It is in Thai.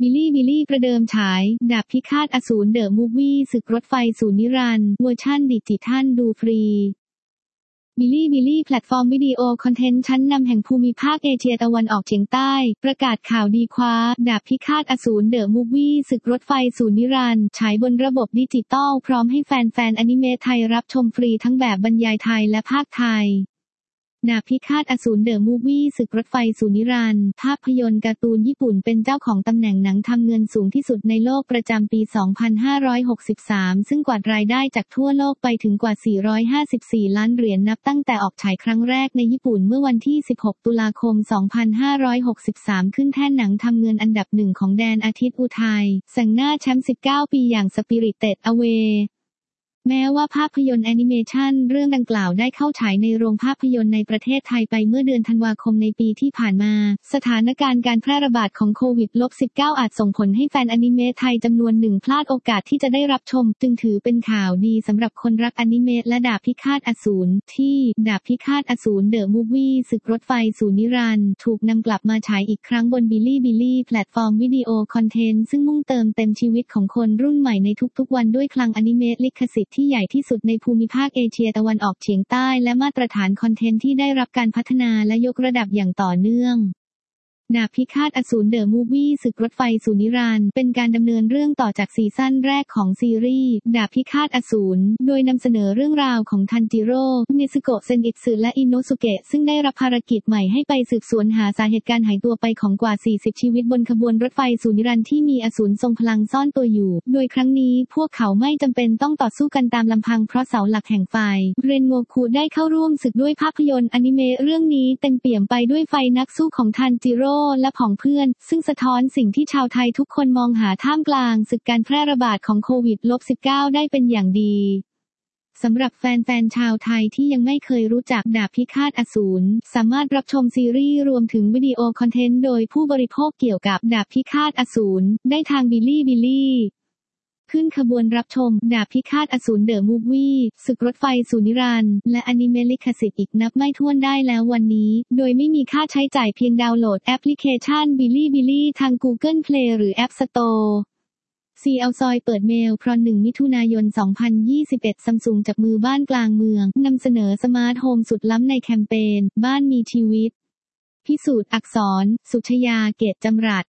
บิลลี่ประเดิมฉายดาบพิฆาตอสูรเดอะมูฟวี่ศึกรถไฟสู่นิรันดร์เวอร์ชั่นดิจิทัลดูฟรีบิลลี่แพลตฟอร์มวิดีโอคอนเทนต์ชั้นนำแห่งภูมิภาคเอเชียตะวันออกเฉียงใต้ประกาศข่าวดีคว้าดาบพิฆาตอสูรเดอะมูฟวี่ศึกรถไฟสู่นิรันดร์ฉายบนระบบดิจิตอลพร้อมให้แฟนอนิเมะไทยรับชมฟรีทั้งแบบบรรยายไทยและภาคไทยดาบพิฆาตอสูรเดอะมูฟวี่ศึกรถไฟสู่นิรันดร์ภาพยนตร์การ์ตูนญี่ปุ่นเป็นเจ้าของตำแหน่งหนังทำเงินสูงที่สุดในโลกประจำปี 2563 ซึ่งกวาดรายได้จากทั่วโลกไปถึงกว่า 454 ล้านเหรียญนับตั้งแต่ออกฉายครั้งแรกในญี่ปุ่นเมื่อวันที่ 16 ตุลาคม 2563 ขึ้นแท่นหนังทำเงินอันดับหนึ่งของแดนอาทิตย์อุทัยแซงหน้าแชมป์ 19 ปีอย่าง Spirited Awayแม้ว่าภาพยนตร์แอนิเมชันเรื่องดังกล่าวได้เข้าฉายในโรงภาพยนตร์ในประเทศไทยไปเมื่อเดือนธันวาคมในปีที่ผ่านมาสถานการณ์การแพร่ระบาดของโควิด -19 อาจส่งผลให้แฟนอนิเมะไทยจำนวนหนึ่งพลาดโอกาสที่จะได้รับชมจึงถือเป็นข่าวดีสำหรับคนรักอนิเมะและดาบพิฆาตอสูรที่ดาบพิฆาตอสูรเดอะมูฟวี่ศึกรถไฟสู่นิรันดร์ถูกนำกลับมาฉายอีกครั้งบนบิลลี่แพลตฟอร์มวิดีโอคอนเทนต์ซึ่งมุ่งเติมเต็มชีวิตของคนรุ่นใหม่ในทุกๆวันด้วยคลังอนิเมะลิขสิทธิ์ที่ใหญ่ที่สุดในภูมิภาคเอเชียตะวันออกเฉียงใต้และมาตรฐานคอนเทนต์ที่ได้รับการพัฒนาและยกระดับอย่างต่อเนื่องดาบพิฆาตอสูรเดอะมูฟวี่ศึกรถไฟสู่นิรันดร์เป็นการดำเนินเรื่องต่อจากซีซั่นแรกของซีรีส์ดาบพิฆาตอสูรโดยนำเสนอเรื่องราวของทันจิโร่เนซึโกะเซนอิสึและอินโนสุเกะซึ่งได้รับภารกิจใหม่ให้ไปสืบสวนหาสาเหตุการหายตัวไปของกว่า 40 ชีวิตบนขบวนรถไฟสู่นิรันดร์ที่มีอสูรทรงพลังซ่อนตัวอยู่โดยครั้งนี้พวกเขาไม่จำเป็นต้องต่อสู้กันตามลำพังเพราะเสาหลักแห่งไฟเรนโงคุได้เข้าร่วมศึกด้วยภาพยนตร์อนิเมะเรื่องนี้เต็มเปี่ยมไปด้วยไฟนักสู้ของทันจิโร่และผองเพื่อนซึ่งสะท้อนสิ่งที่ชาวไทยทุกคนมองหาท่ามกลางศึกการแพร่ระบาดของโควิด -19 ได้เป็นอย่างดีสำหรับแฟนชาวไทยที่ยังไม่เคยรู้จักดาบพิฆาตอสูรสามารถรับชมซีรีส์รวมถึงวิดีโอคอนเทนต์โดยผู้บริโภคเกี่ยวกับดาบพิฆาตอสูรได้ทางบิลลี่ขึ้นขบวนรับชมดาบพิฆาตอสูรเดอะมูฟวี่ศึกรถไฟสู่นิรันดร์และอนิเมะลิขสิทธิ์อีกนับไม่ถ้วนได้แล้ววันนี้โดยไม่มีค่าใช้จ่ายเพียงดาวน์โหลดแอปพลิเคชันบิลลี่ทาง Google Play หรือ App Store CL ซอยเปิดเมลพร1 มิถุนายน 2021 ซัมซุงจับมือบ้านกลางเมืองนำเสนอสมาร์ทโฮมสุดล้ำในแคมเปญบ้านมีชีวิตพิสูจน์อักษรสุชยาเกตจำรัด